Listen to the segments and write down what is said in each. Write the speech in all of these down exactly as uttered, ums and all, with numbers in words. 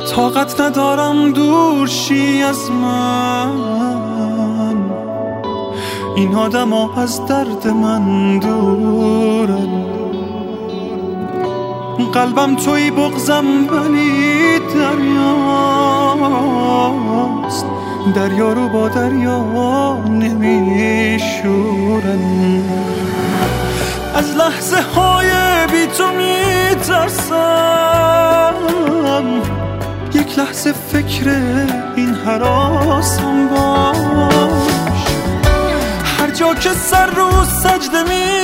طاقت ندارم دور شی از من، این آدم ها از درد من دورن. قلبم توی بغزم ولی دریاست، دریا رو با دریا نمیشورن. از لحظه های بی تو میترسم، یک لحظه فکر این هراسم باش. هر جا که سر رو سجده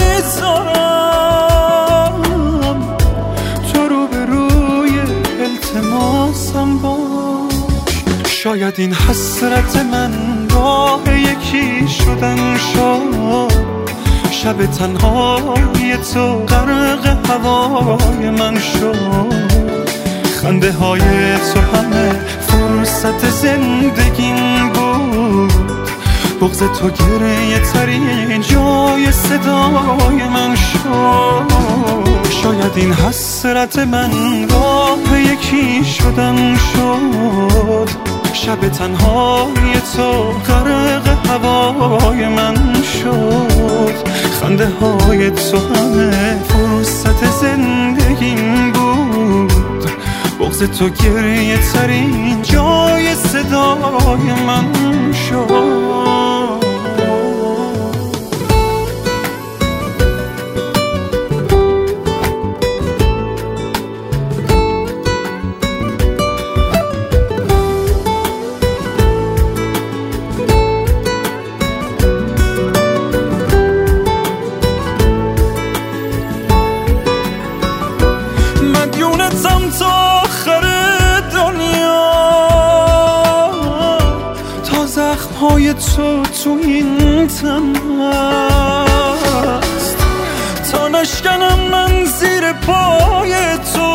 میذارم، تو رو به روی التماسم باش. شاید این حسرت من راه یکی شدن شد، شب تنهای تو غرق هوای من شد. خنده های تو همه فرصت زندگیم بود، بغض تو گریه ترین جای صدای من شد. شاید این حسرت من راه یکی شدن شد، شب تنهای تو غرق هوای من شد. خنده های تو همه فرصت زندگیم بود، بغض تو گریه ترین جای صدای من شد. مدیونتم تا آخر دنیا، تا زخمهای تو تو این تن هست، تا نشکنم من زیر پای تو،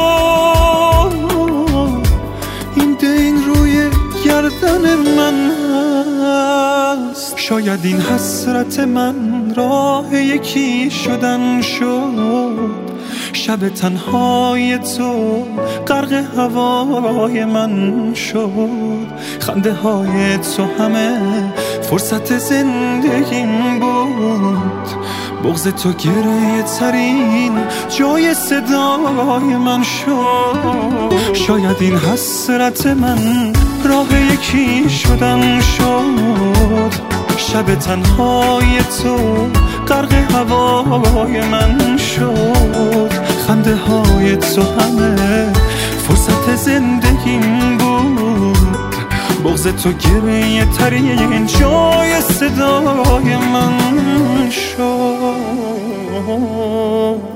این دین روی گردن من هست. شاید این حسرت من راه یکی شدن شد، شب تنهای تو غرق هوای من شد. خنده های تو همه فرصت زندگیم بود، بغض تو گریه ترین جای صدای من شد. شاید این حسرت من راه یکی شدن شد، شب تنهای تو غرق هوای من شد. خنده های تو همه فرصت زندگیم بود، بغض تو گریه ترین جای صدای من شد.